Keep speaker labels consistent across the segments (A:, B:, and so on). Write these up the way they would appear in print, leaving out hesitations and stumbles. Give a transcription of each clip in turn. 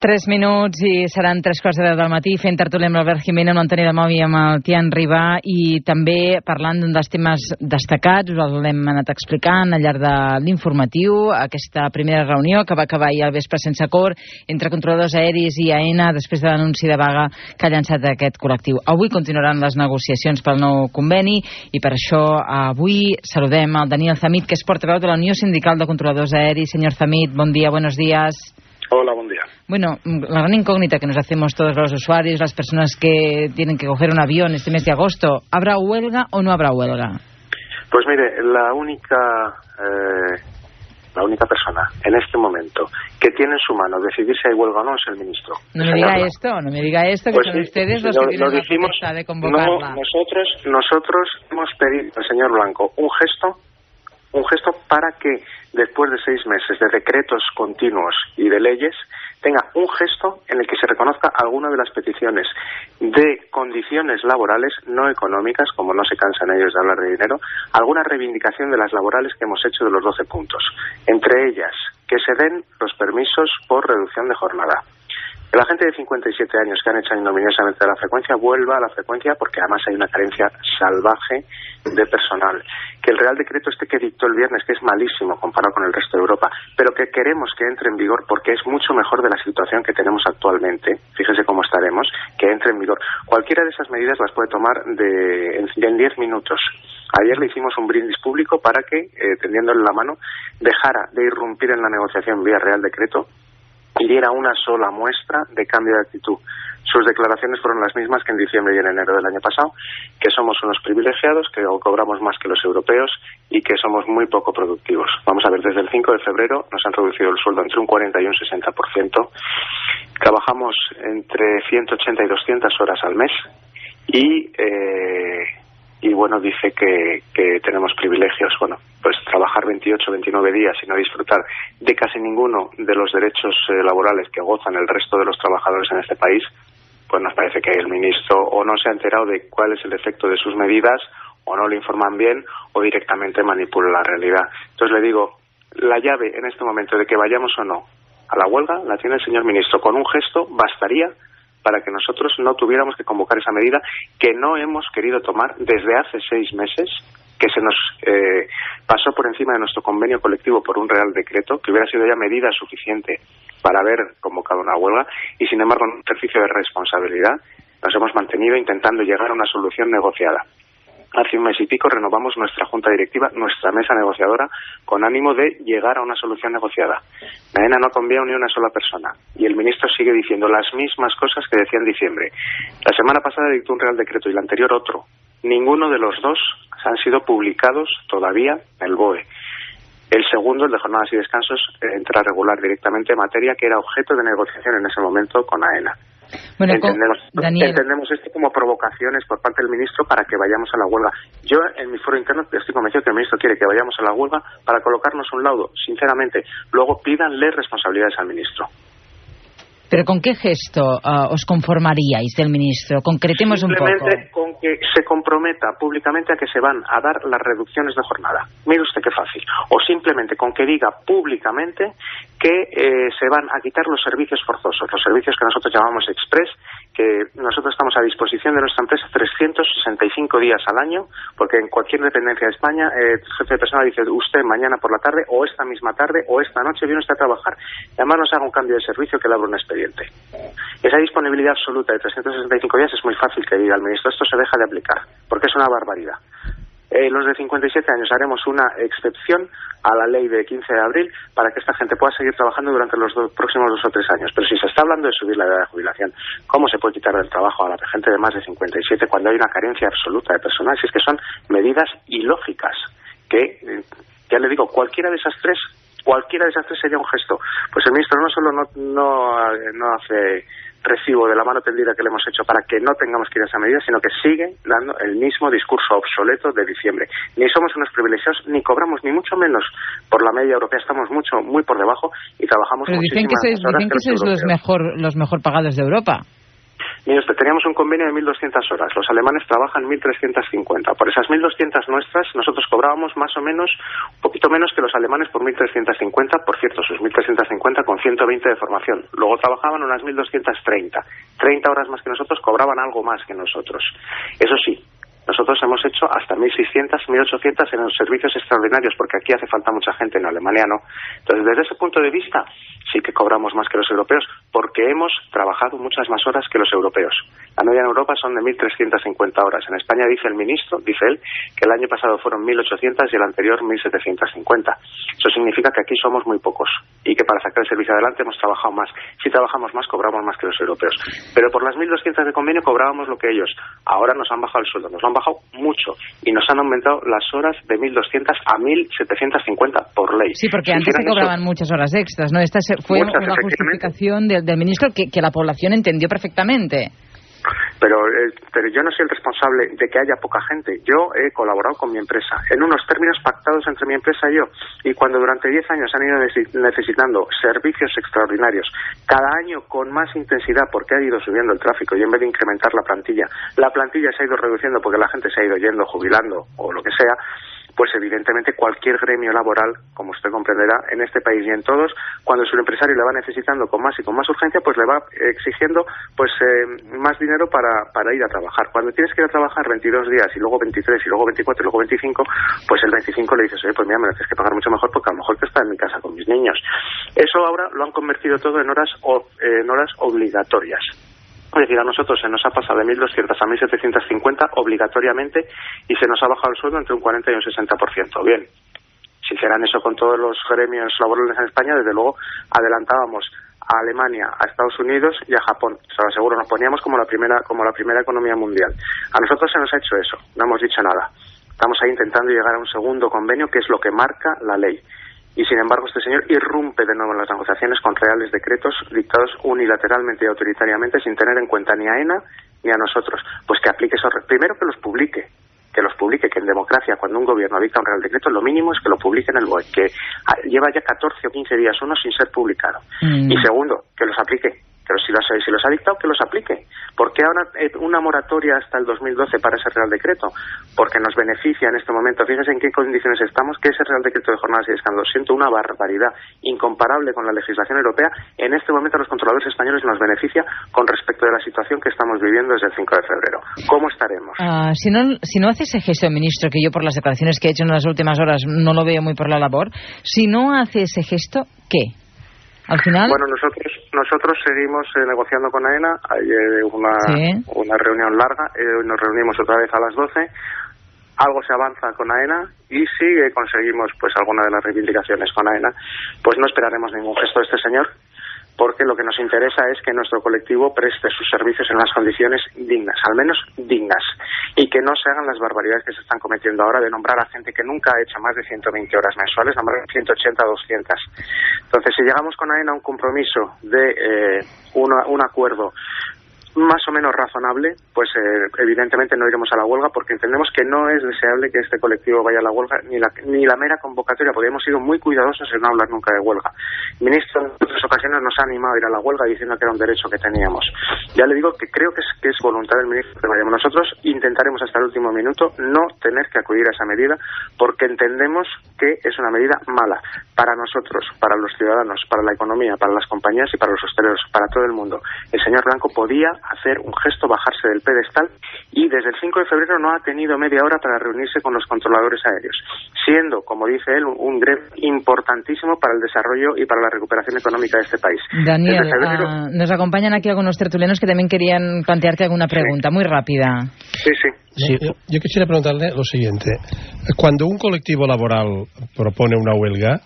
A: 3 minuts i seran 3:15 del matí fent tertúlia amb l'Albert Gimeno, amb l'Antoni Dalmau i amb el Tian Ribà, i també parlant d'un dels temes destacats. Us l'hem anat explicant al llarg de l'informatiu, aquesta primera reunió que va acabar ahir al vespre sense acord entre controladors aeris i AENA després de l'anunci de vaga que ha llançat aquest col·lectiu. Avui continuaran les negociacions pel nou conveni i per això avui saludem al Daniel Zamit, que és portaveu de la Unió Sindical de Controladors Aeris. Señor Zamit, buen día, buenos días.
B: Hola, buen día.
A: Bueno, la gran incógnita que nos hacemos todos los usuarios, las personas que tienen que coger un avión este mes de agosto, ¿habrá huelga o no habrá huelga?
B: Pues mire, la única persona en este momento que tiene en su mano decidir si hay huelga o no es el ministro.
A: No me diga esto, que
B: pues
A: son
B: sí,
A: ustedes los que tienen la potestad de convocarla.
B: No, nosotros hemos pedido al señor Blanco un gesto para que después de 6 meses de decretos continuos y de leyes tenga un gesto en el que se reconozca alguna de las peticiones de condiciones laborales no económicas, como no se cansan ellos de hablar de dinero, alguna reivindicación de las laborales que hemos hecho de los 12 puntos. Entre ellas, que se den los permisos por reducción de jornada. Que la gente de 57 años que han hecho ignominiosamente de la frecuencia vuelva a la frecuencia, porque además hay una carencia salvaje de personal. Que el Real Decreto que dictó el viernes, que es malísimo comparado con el resto de Europa, pero que queremos que entre en vigor porque es mucho mejor de la situación que tenemos actualmente. Fíjese cómo estaremos, que entre en vigor. Cualquiera de esas medidas las puede tomar en 10 minutos. Ayer le hicimos un brindis público para que, tendiéndole la mano, dejara de irrumpir en la negociación vía Real Decreto y diera una sola muestra de cambio de actitud. Sus declaraciones fueron las mismas que en diciembre y en enero del año pasado, que somos unos privilegiados, que cobramos más que los europeos y que somos muy poco productivos. Vamos a ver, desde el 5 de febrero nos han reducido el sueldo entre un 40 y un 60%. Trabajamos entre 180 y 200 horas al mes y bueno, dice que tenemos privilegios. Bueno, pues trabajar 28, 29 días y no disfrutar de casi ninguno de los derechos laborales que gozan el resto de los trabajadores en este país, pues nos parece que el ministro o no se ha enterado de cuál es el efecto de sus medidas, o no lo informan bien, o directamente manipula la realidad. Entonces le digo, la llave en este momento de que vayamos o no a la huelga la tiene el señor ministro. Con un gesto bastaría para que nosotros no tuviéramos que convocar esa medida que no hemos querido tomar desde hace 6 meses, que se nos pasó por encima de nuestro convenio colectivo por un Real Decreto, que hubiera sido ya medida suficiente para haber convocado una huelga, y sin embargo, en un ejercicio de responsabilidad, nos hemos mantenido intentando llegar a una solución negociada. Hace un mes y pico renovamos nuestra junta directiva, nuestra mesa negociadora, con ánimo de llegar a una solución negociada. AENA no ha cambiado ni una sola persona y el ministro sigue diciendo las mismas cosas que decía en diciembre. La semana pasada dictó un Real Decreto y la anterior otro. Ninguno de los dos han sido publicados todavía en el BOE. El segundo, el de jornadas y descansos, entra a regular directamente materia que era objeto de negociación en ese momento con AENA.
A: Bueno,
B: entendemos esto como provocaciones por parte del ministro para que vayamos a la huelga. Yo, en mi foro interno, estoy convencido que el ministro quiere que vayamos a la huelga para colocarnos un laudo, sinceramente. Luego pídanle responsabilidades al ministro.
A: ¿Pero con qué gesto os conformaríais del ministro? Concretemos un poco.
B: Simplemente con que se comprometa públicamente a que se van a dar las reducciones de jornada. Mire usted qué fácil. O simplemente con que diga públicamente que se van a quitar los servicios forzosos, los servicios que nosotros llamamos express, que nosotros estamos a disposición de nuestra empresa 365 días al año, porque en cualquier dependencia de España, el jefe de personal dice, usted mañana por la tarde, o esta misma tarde, o esta noche viene usted a trabajar. Y además nos haga un cambio de servicio que le abra un expediente. Esa disponibilidad absoluta de 365 días es muy fácil que diga el ministro, esto se deja de aplicar, porque es una barbaridad. Los de 57 años haremos una excepción a la ley de 15 de abril para que esta gente pueda seguir trabajando durante los próximos 2 o 3 años. Pero si se está hablando de subir la edad de jubilación, ¿cómo se puede quitar del trabajo a la gente de más de 57 cuando hay una carencia absoluta de personal? Si es que son medidas ilógicas que, ya le digo, cualquiera de esas tres sería un gesto. Pues el ministro no solo no hace recibo de la mano tendida que le hemos hecho para que no tengamos que ir a esa medida, sino que sigue dando el mismo discurso obsoleto de diciembre. Ni somos unos privilegiados, ni cobramos ni mucho menos por la media europea, estamos muy por debajo y trabajamos muchísimas horas.
A: Pero dicen que sois los mejor pagados de Europa.
B: Mire usted, teníamos un convenio de 1.200 horas. Los alemanes trabajan 1.350. Por esas 1.200 nuestras, nosotros cobrábamos más o menos, un poquito menos que los alemanes por 1.350. Por cierto, sus 1.350 con 120 de formación. Luego trabajaban unas 1.230. 30 horas más que nosotros, cobraban algo más que nosotros. Eso sí, nosotros hemos hecho hasta 1.600, 1.800 en los servicios extraordinarios, porque aquí hace falta mucha gente, en Alemania no. Entonces, desde ese punto de vista, sí que cobramos más que los europeos, porque hemos trabajado muchas más horas que los europeos. La media en Europa son de 1.350 horas. En España dice el ministro, dice él, que el año pasado fueron 1.800 y el anterior 1.750. Eso significa que aquí somos muy pocos y que para sacar el servicio adelante hemos trabajado más. Si trabajamos más, cobramos más que los europeos. Pero por las 1.200 de convenio cobrábamos lo que ellos. Ahora nos han bajado el sueldo, nos lo han bajado mucho y nos han aumentado las horas de 1.200 a 1.750 por ley.
A: Sí, porque antes se cobraban muchas horas extras, ¿no? Esta fue una justificación del ministro que la población entendió perfectamente.
B: Pero yo no soy el responsable de que haya poca gente. Yo he colaborado con mi empresa en unos términos pactados entre mi empresa y yo. Y cuando durante 10 años han ido necesitando servicios extraordinarios, cada año con más intensidad porque ha ido subiendo el tráfico y en vez de incrementar la plantilla se ha ido reduciendo porque la gente se ha ido yendo, jubilando o lo que sea, pues evidentemente cualquier gremio laboral, como usted comprenderá, en este país y en todos, cuando su empresario le va necesitando con más y con más urgencia, pues le va exigiendo pues más dinero para ir a trabajar. Cuando tienes que ir a trabajar 22 días y luego 23 y luego 24 y luego 25, pues el 25 le dices, oye, pues mira, me lo tienes que pagar mucho mejor porque a lo mejor te está en mi casa con mis niños. Eso ahora lo han convertido todo en horas obligatorias. Es decir, a nosotros se nos ha pasado de 1.200 a 1.750 obligatoriamente y se nos ha bajado el sueldo entre un 40 y un 60%. Bien, si hicieran eso con todos los gremios laborales en España, desde luego adelantábamos a Alemania, a Estados Unidos y a Japón. Se lo aseguro, nos poníamos como la primera economía mundial. A nosotros se nos ha hecho eso, no hemos dicho nada. Estamos ahí intentando llegar a un segundo convenio, que es lo que marca la ley. Y sin embargo este señor irrumpe de nuevo en las negociaciones con reales decretos dictados unilateralmente y autoritariamente sin tener en cuenta ni a ENA ni a nosotros. Pues que aplique eso. Primero que los publique, que en democracia cuando un gobierno dicta un real decreto lo mínimo es que lo publique en el BOE, que lleva ya 14 o 15 días uno sin ser publicado. Y segundo, que los aplique. Pero si los ha dictado, que los aplique. ¿Por qué ahora una moratoria hasta el 2012 para ese Real Decreto? Porque nos beneficia en este momento. Fíjese en qué condiciones estamos, que ese Real Decreto de jornadas y descanso, siento una barbaridad incomparable con la legislación europea. En este momento a los controladores españoles nos beneficia con respecto de la situación que estamos viviendo desde el 5 de febrero. ¿Cómo estaremos?
A: Si no hace ese gesto, ministro, que yo por las declaraciones que he hecho en las últimas horas no lo veo muy por la labor, si no hace ese gesto, ¿qué? Al final... Bueno,
B: nosotros seguimos negociando con AENA. Ayer una reunión larga. Nos reunimos otra vez a las 12. Algo se avanza con AENA y si conseguimos pues alguna de las reivindicaciones con AENA, pues no esperaremos ningún gesto de este señor, porque lo que nos interesa es que nuestro colectivo preste sus servicios en unas condiciones dignas, al menos dignas, y que no se hagan las barbaridades que se están cometiendo ahora de nombrar a gente que nunca ha hecho más de 120 horas mensuales, nombrar 180 a 200. Entonces, si llegamos con AENA a un compromiso de un acuerdo más o menos razonable, pues evidentemente no iremos a la huelga porque entendemos que no es deseable que este colectivo vaya a la huelga ni la mera convocatoria, porque hemos sido muy cuidadosos en no hablar nunca de huelga. El ministro en otras ocasiones nos ha animado a ir a la huelga diciendo que era un derecho que teníamos. Ya le digo que creo que es voluntad del ministro que vayamos. Nosotros intentaremos hasta el último minuto no tener que acudir a esa medida porque entendemos que es una medida mala para nosotros, para los ciudadanos, para la economía, para las compañías y para los hosteleros, para todo el mundo. El señor Blanco podía hacer un gesto, bajarse del pedestal y desde el 5 de febrero no ha tenido media hora para reunirse con los controladores aéreos, siendo, como dice él, un gremio importantísimo para el desarrollo y para la recuperación económica de este país.
A: Daniel, nos acompañan aquí algunos tertulianos que también querían plantearte alguna pregunta, muy rápida.
C: Sí. Yo quisiera preguntarle lo siguiente. Cuando un colectivo laboral propone una huelga,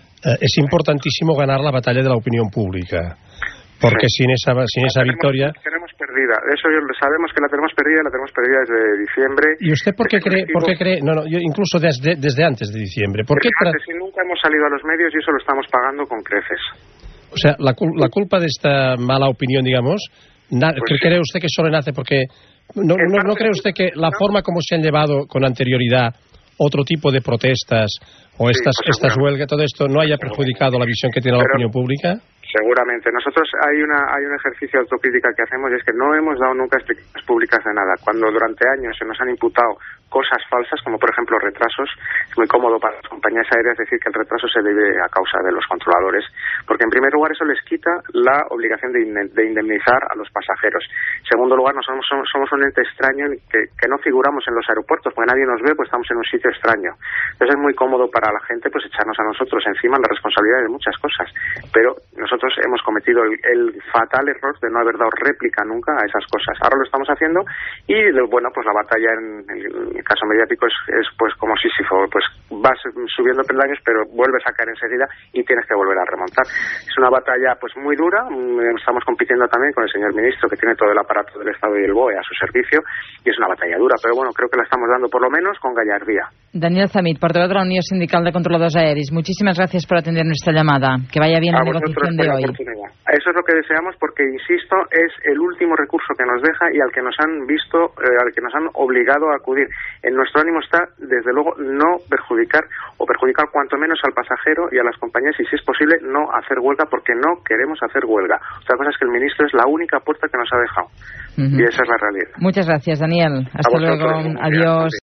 C: es importantísimo ganar la batalla de la opinión pública. Porque sin esa victoria...
B: Tenemos perdida. Eso sabemos que la tenemos perdida desde diciembre.
C: ¿Y usted por qué cree? No, yo incluso desde antes de diciembre. ¿Por qué?
B: Si nunca hemos salido a los medios y eso lo estamos pagando con creces.
C: O sea, la culpa de esta mala opinión, digamos, ¿cree usted que solo nace porque... ¿No cree usted que la forma como se han llevado con anterioridad otro tipo de protestas o estas huelgas, todo esto, no haya perjudicado la visión que tiene la opinión pública?
B: Seguramente. Nosotros hay un ejercicio de autocrítica que hacemos y es que no hemos dado nunca explicaciones públicas de nada. Cuando durante años se nos han imputado cosas falsas, como por ejemplo retrasos, es muy cómodo para las compañías aéreas decir que el retraso se debe a causa de los controladores, porque en primer lugar eso les quita la obligación de indemnizar a los pasajeros. En segundo lugar, nosotros somos un ente extraño que no figuramos en los aeropuertos, porque nadie nos ve, pues estamos en un sitio extraño. Entonces es muy cómodo para la gente pues echarnos a nosotros encima la responsabilidad de muchas cosas, pero nosotros hemos cometido el fatal error de no haber dado réplica nunca a esas cosas. Ahora lo estamos haciendo y bueno, pues la batalla en el caso mediático es pues como Sísifo, pues vas subiendo peldaños pero vuelves a caer enseguida y tienes que volver a remontar. Es una batalla pues muy dura. Estamos compitiendo también con el señor ministro, que tiene todo el aparato del Estado y el BOE a su servicio, y es una batalla dura, pero bueno, creo que la estamos dando por lo menos con gallardía.
A: Daniel Zamit, portavoz de la Unión Sindical de Controladores Aéreos, muchísimas gracias por atender nuestra llamada. Que vaya bien la negociación de hoy.
B: Eso es lo que deseamos, porque insisto, es el último recurso que nos deja y al que nos han obligado a acudir. En nuestro ánimo está, desde luego, no perjudicar cuanto menos al pasajero y a las compañías, y si es posible no hacer huelga, porque no queremos hacer huelga. Otra cosa es que el ministro es la única puerta que nos ha dejado, y esa es la realidad.
A: Muchas gracias, Daniel. Hasta luego. Adiós.